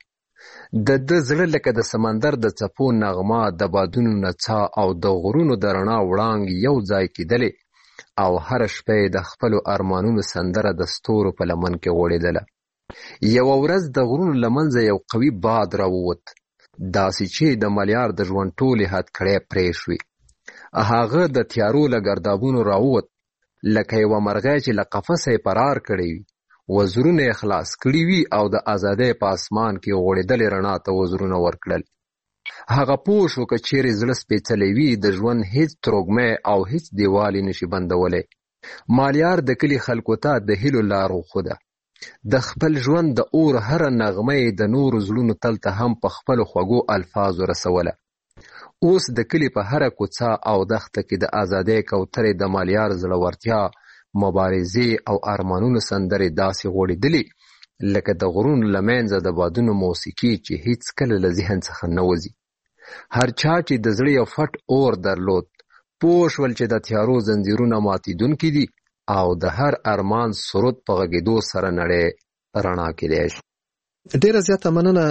د زړه لکه د سمندر د څپو نغمه، د بادونو نڅا او د غرونو د رڼا وړانګې یو ځای کېدلې او هر شپه د خپلو ارمانونو سندره د ستورو په لمن کې غوړېدله. یوه ورځ د غرونو له منځه یو قوي باد راووت، داسې چې د مالیار د ژوند ټولې هتکړۍ پرې شوې. هغه د تیارو له ګردابونو راووت لکه یوه مرغۍ چې له قفسه یې فرار کړی وي، وزرونه یې خلاص کړي وي او د ازادۍ په اسمان کې غوړېدلې رڼا ته وزرونه ورکړل. هغه پوه شو که چیرې زړه سپېڅلی وي، د ژوند هیڅ تروږمی او هیڅ دیوال یې نشي بندولی. مالیار د کلي خلکو ته د هیلو لار وښوده. د خپل ژوند د اور هره نغمه یې د نورو زړونو تل ته هم په خپلو خوږو الفاظو رسوله. اوس د کلي په هره کوڅه او دښته کې د ازادۍ کوترې د مالیار زړورتیا، مبارزې او ارمانونو سندرې داسې غوړېدلې لکه د غرونو له منځه د بادونو موسیقي چې هیڅکله له ذهن څخه نه وځي. هر چا چې د زړه یو فټ اور درلود پوه شول چې د تیارو زنځیرونه ماتېدونکي دي او د هر ارمان سرود په غږېدو سره نړۍ رڼا کېدی شي. ډېره زیاته مننه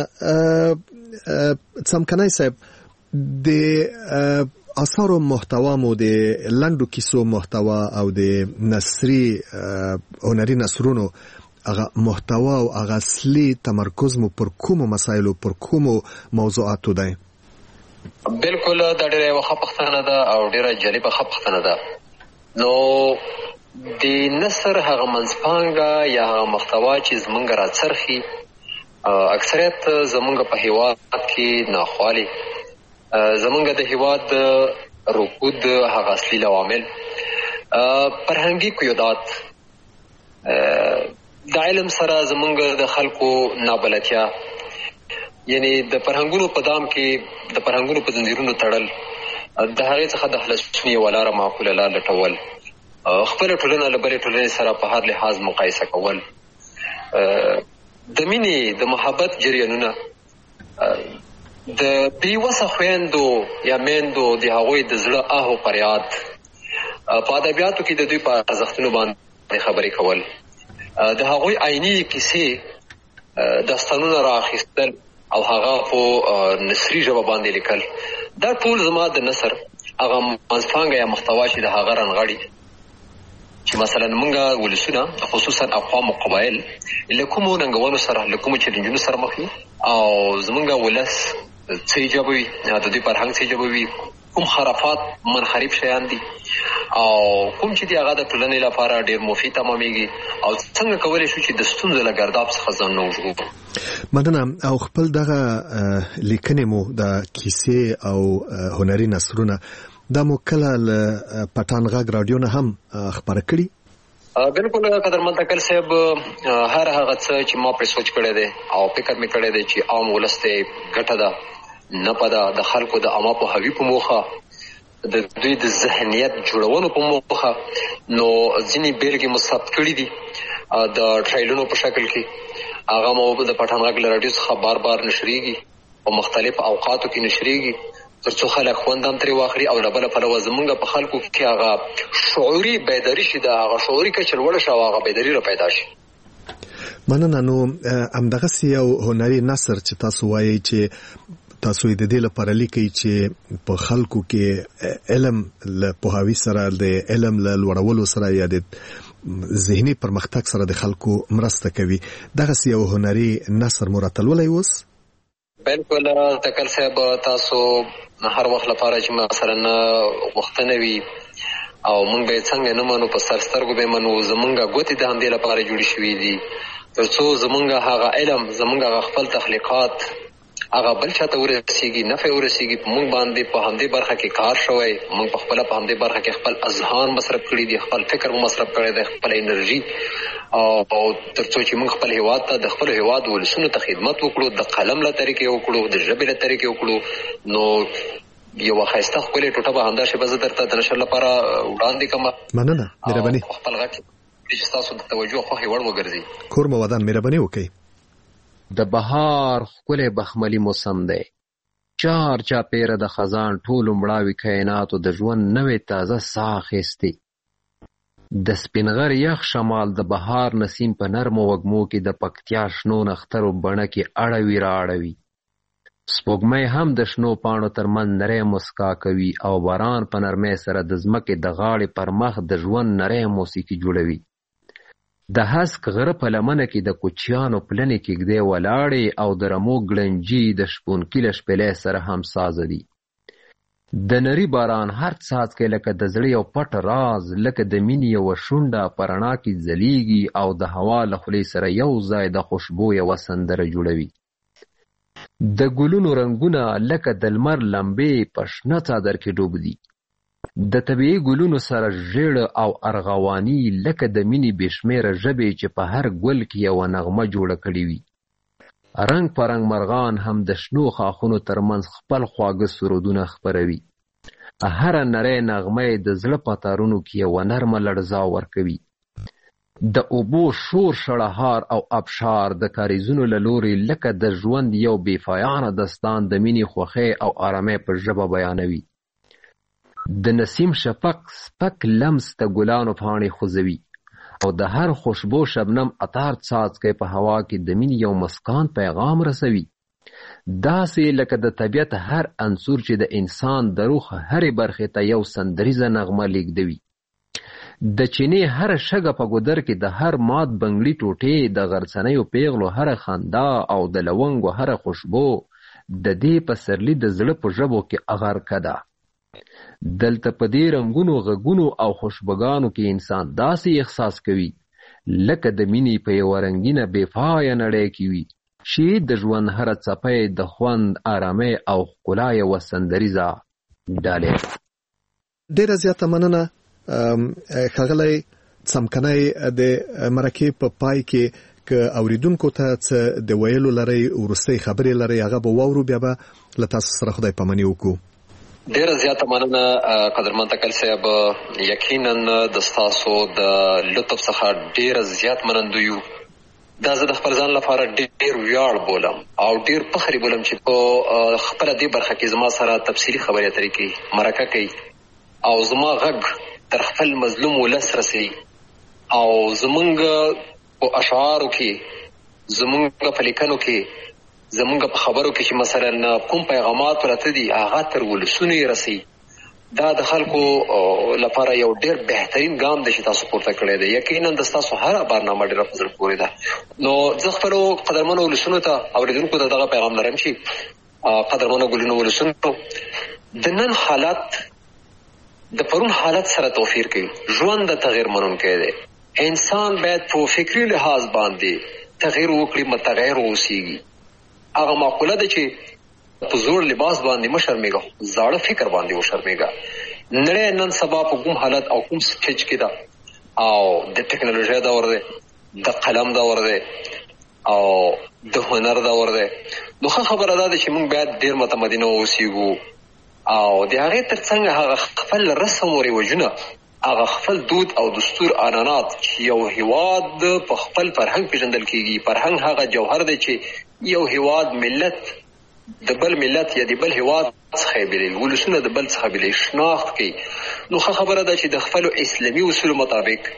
څمکنی صاحب. د اثارو محتوا مو د لنډو کیسو محتوا او د نثري هنري نثرونو هغه محتوا او هغه اصلي تمرکز مو پر کومو مسایلو، پر کومو موضوعاتو دی؟ بالکل دا ډېره یوه ښه پوښتنه ده او ډېره جالبه ښه پوښتنه ده. نو د نثر هغه منځپانګه یا هغه محتوا چې زمونږ راڅرخي اکثریت زمونږ په هیواد کې ناخوالې، زمونږ د هیواد رکود هغه اصلي عوامل فرهنګي قیودات، د علم سره زمونږ د خلکو نابلدتیا، یعنی د فرهنګونو په دام کې د فرهنګونو په زنځیرونو تړل، د هغې څخه د خلاصون یوه لاره معقوله لار لټول، خپله ټولنه له بلې ټولنې سره په هر لحاظ مقایسه کول، د مینې د محبت جریانونه، د بېوسه خویندو یا میندو د هغوی د زړه آه و فریاد، په ادبیاتو کې د دوی په ارزښتونو باندې خبرې کول، د هغوی عیني کیسې داستانونه رااخیستل او هغه په نثري ژبه باندې لیکل، دا ټول زما د نثر هغه منځپانګه یا محتوا چې د هغه رانغاړي چې مثلا مونږ ولسونه خصوصا اقوام او قبایل له کومو ننګونو سره، له کومو چیلنجونو سره مخ یو او زمونږ ولس څه ایجابوي، د دوی فرهنګ څه ایجابوي، کوم خرافات منحرف شیان دي او کوم چې دی هغه د ټولنې لپاره ډېر مفید تمامېږي او څنګه کولی شو چې د ستونزو له ګرداب څخه ځان نه وژغورو. مننه. او خپل دغه لیکنې مو د کیسې او هنري نثرونه دا مو کله له پټان غږ رادیو نه هم خپاره کړي؟ بالکل قدرمن تکل صاحب، هر هغه څه چې ما پرې سوچ کړی دی او فکر مې کړی دی چې عام ولس ته ګټه ده نه پده، د خلکو د عامه پوهاوي په موخه، د دوی د ذهنیت جوړونو په موخه، نو ځینې بیلګې مو ثبت کړي دي د ټرایلونو په شکل کې. هغه مو د پټان غږ له راډیو څخه بار بار نشریږي په مختلف اوقاتو کې نشریږي ترڅو خلک خوند هم ترې واخلي او له بله پلوه زمونږ په خلکو کې هغه شعوري بیداري شي، د هغه شعوري کچه لوړه شي او هغه بیداري را پیدا شي. مننه. نو همدغه یو هنري نثر چې تاسو وایي چې تاسو د دې لپاره لیکي چې په خلکو کې علم له پوهاوي سره د علم له لوړولو سره یا د ذهني پرمختګ سره د خلکو مرسته کوي. دغه یو هنري نثر مرتلولای اوس؟ بالکل تکل صاحب، تاسو هر وخت لپاره چې مثلا وختنه وي او مونږ به څنګه نه منو، په سترګو به منو، زمونږه ګوتې د همدې لپاره جوړې شوې دي ترڅو زمونږه هغه علم، زمونږه خپل تخلیقات هغه بل چاته ورسیږي، نفع ورسیږي. مونږ باندې په همدې برخه کې کار شوی، مونږ په خپل په همدې برخه کې خپل اذهان مصرف کړی دي، خپل فکر مصرف کړی دی، خپل انرژي، او ترڅو چې مونږ خپل هیواد ته د خپل هیواد ولسونو ته خدمت وکړو، د قلم له طریقې وکړو، د ژبې له طریقې وکړو. نو یو ښایسته ښکلې ټوټه به همداسې به زه درته د نشر لپاره وړاندې کړم. مننه، مهرباني. خپل غږ چې ستاسو د توجه خوښې وړ وګرځي. کور مو ودان، مهرباني وکړئ. د بهار ښکلی بخملي موسم دی، چار چاپیره د خزان ټولو مړاوي کائناتو د ژوند نوې تازه ساه اخیستې. د سپینغر یخ شمال د بهار نسیم په نرمو وږمو کې د پکتیا شنو نخترو بڼه کې اړوي را اړوي. سپوږمۍ هم د شنو پاڼو ترمنځ نری مسکا کوي او باران په نرمۍ سره د ځمکې د غاړې پر مخ د ژوند نری موسیقي جوړوي. د هسک غره په لمنه کې د کوچیانو پلنې کېږدۍ ولاړې او د رمو ګړنجي د شپونکي له شپېلۍ سره همسازه دي. د نري باران هر څاڅکی لکه د زړه یو پټ راز، لکه د مینې یوه شونډه په رڼا کې ځلیږي او د هوا له خولې سره یو ځای د خوشبو یوه سندره جوړوي. د ګلونو رنګونه لکه د لمر لمبې په شنه څادر کې ډوب دي. د طبیعي ګلونو سره ژیړه او ارغواني لکه د مینې بېشمېره ژبې چې په هر ګل کې یوه نغمه جوړه کړې وي. رنګ په رنګ مرغان هم د شنو خاښونو ترمنځ خپل خواږه سرودونه خپروي. هره نری نغمه د زړه په تارونو کې یوه نرمه لړزا ورکوي. د اوبو شور شړهار او ابشار د کاریزونو له لوري لکه د ژوند یو بېپایانه داستان د مینې خوښۍ او آرامۍ په ژبه بیانوي. د نسیم شفق سپک لمس د ګلانو پاڼې خوځوي او د هر خوشبو شبنم عطار څاڅکی په هوا کې د مینې یو مسکان پیغام رسوي. داسې لکه د طبیعت هر عنصر چې د انسان د روح هرې برخې ته یو سندریزه نغمه لیږدوي. د چینې هره شګه په ګودر کې د هر مات بنګړي ټوټې، د غرڅنیو پیغلو هره خندا او د لونګو هره خوشبو د دې پسرلي د زړه په ژبو کې اغرقه ده. دلته په دې رنګونو، غږونو او خوشبوګانو کې انسان داسې احساس کوي لکه د مینې په یوه رنګینه بېپایه نړۍ کې وي چې د ژوند هره څپۍ د خوند، آرامۍ او ښکلا یوه سندریزه ډالۍ ده. ډېره زیاته مننه ښاغلی څمکنی. د مرکې په پای کې که اوریدونکو ته څه د ویلو لرئ، وروستۍ خبرې لرئ، هغه به واورو، بیا به له تاسو سره خدای پاماني وکړو. ډیره زیاته مننه قدرمن تکل صاحب. یقینا د ستاسو د لطف څخه ډیره زیات منندوی یو. دا زه د خپل ځان لپاره ډیر ویاړ بولم او ډیر فخر بولم چې په خپله دې برخه کې زما سره تفصیلي خبرې اترې کوي، مرکه کوي او زما غږ تر خپل مظلوم ولس رسوي او زمونږ په اشعارو کې، زمونږ په لیکنو کې، زمونږ په خبرو کې چې مثلا کوم پیغامات پراته دي هغه تر ولسونو یې رسي. دا د خلکو لپاره یو ډیر بهترین ګام دی چې تاسو پورته کړی دی. یقینا د ستاسو هره برنامه ډیره په زړه پورې ده. نو زه خپلو قدرمنو ولسونو ته، اورېدونکو ته دغه پیغام لرم چې قدرمنو ولسونو، د نن حالت د پرون حالت سره توفیر کوي. ژوند د تغیر منونکی دی. انسان باید په فکري لحاظ باندې تغیر وکړي، متغیر اوسیږي. هغه معقوله ده چې په زوړ لباس باندې مه شرمېږه، زاړه فکر باندې وشرمېږه. نړۍ نن سبا په کوم حالت او کوم سټیج کې ده او د ټکنالوژۍ دور دی، د قلم دور دی او د هنر دور دی. نو ښه خبره ده چې موږ باید ډېر متمدنه واوسېږو او د هغې تر څنګ هغه خپل رسم و رواجونه، هغه خپل دود او دستور عنعنات چې یو هیواد په خپل فرهنګ پېژندل کېږي. فرهنګ هغه جوهر دی چې یو هیواد ملت د بل ملت یا د بل هیواد څخه بېلوي، ولسونه د بل څخه بېلوي، شناخت کوي. نو ښه خبره ده چې د خپلو اسلامي اصولو مطابق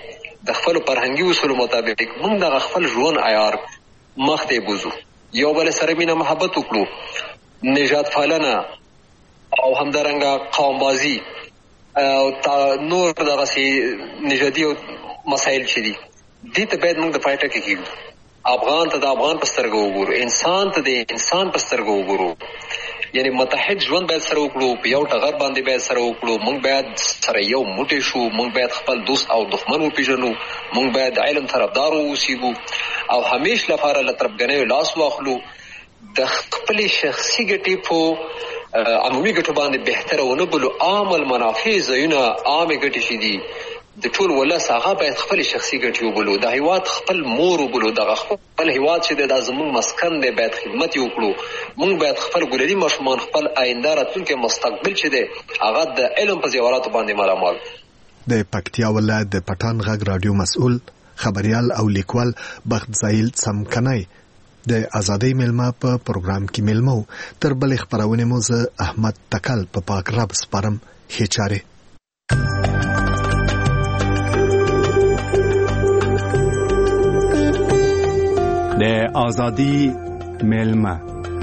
د خپل فرهنګي اصولو مطابق موږ د خپل ژوند عیار مخ ته بوزو، یو بل سره مینه محبت وکړو، نجات پالنه او همدارنګه قوم بازی او نور دغه سي نژادي مسایل چې دي دې ته باید موږ د پای ټکی کېږو. افغان ته د افغان په سترګه وګورو، انسان ته د انسان په سترګه وګورو، یعنی متحد ژوند باید سره وکړو، په یو ټغر باندې باید سره وکړو، موږ باید سره یو موټی شو، موږ باید خپل دوست او دښمن وپېژنو، موږ باید علم طرفدار واوسېږو او همیش لپاره له تربګنیو لاس واخلو، د خپلې شخصي ګټې په عمومي ګټو باندې بهتره ونه بولو. عام المنافع ځایونه عامې ګټې چې دي د ټول ولس هغه باید خپل شخصي ګټې وبولو، د هیواد خپل مور وبولو، دغه خپل هیواد چې د زموږ مسکن دی باید خدمت وکړو. موږ باید خپل ګلري ماشومان، خپل آینده راتلونکي مستقبل چې دی هغه د علم په زیوراتو باندې مالامال. د پکتیا ولایت د پټان غږ رادیو مسؤل خبريال او لیکوال بخت زایل سمکنای د ازادۍ ملما په پروګرام کې ملمو. تر بل خبرونه مو زه احمد تکل په پاک رب سپارم. هیچاره د ازادۍ ملما.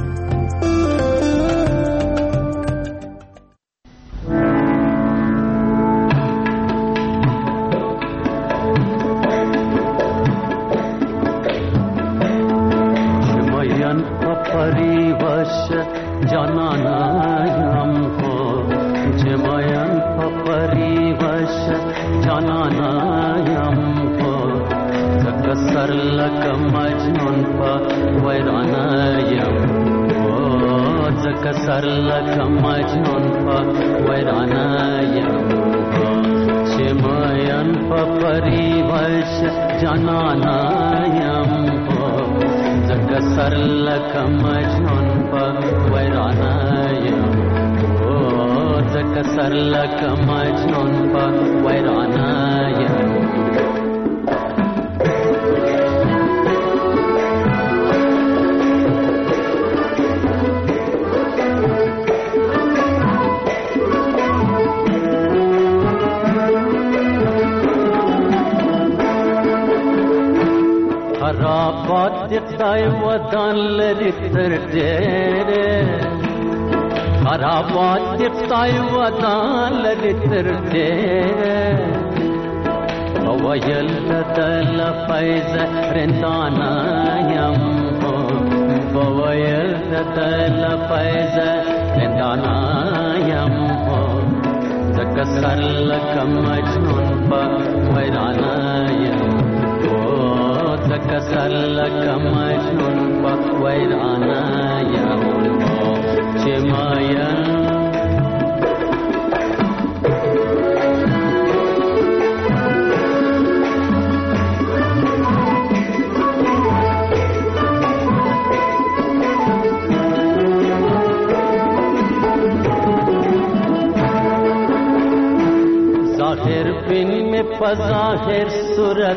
ظاهر صورت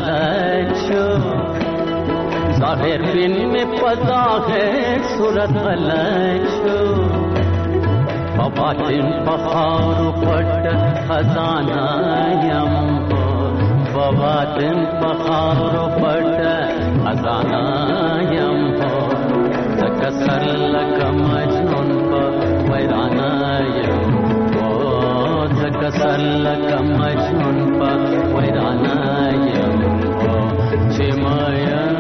غلط شو، ظاهر بن में ظاهر صورت غلط شو، باطن بخار پٹ خزانہ یم ہو، باطن بخار پٹ خزانہ یم ہو، تکسر لک مجنون ویرانہ یم ہو، تکسر لک مجنون ویرانہ یم ہو، چمایم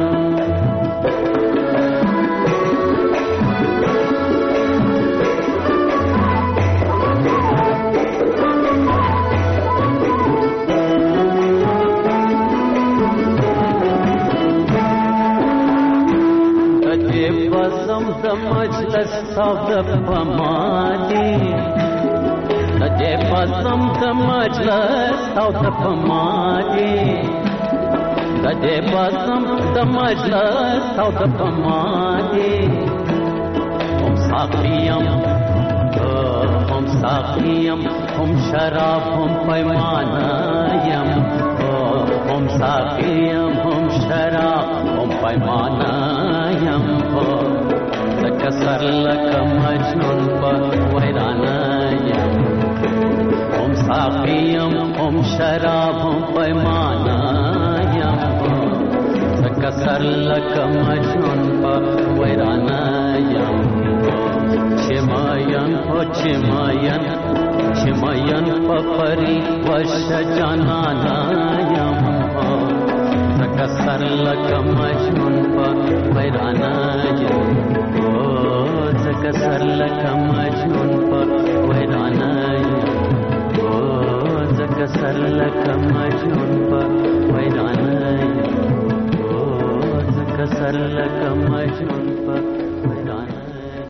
مجلس صاحب پمادی تجے پسم مجلس صاحب پمادی تجے پسم مجلس صاحب پمادی ہم ساقیم ہم شراب ہم پیمانیم ہم ساقیم ہم شراب ہم پیمانیم کسر لک مجنون ویرانہ یم هم ساقیم هم شراب هم پیمانایم سکسر لکم مجنون پا ویرانایم چماین پا چماین پا پری وش جانانایم سکسر لکم مجنون پا ویرانایم سکسر لکم مجنون پا ویرانایم سکسر لکم مجنون پا ویرانایم سکسر لکم مجنون پا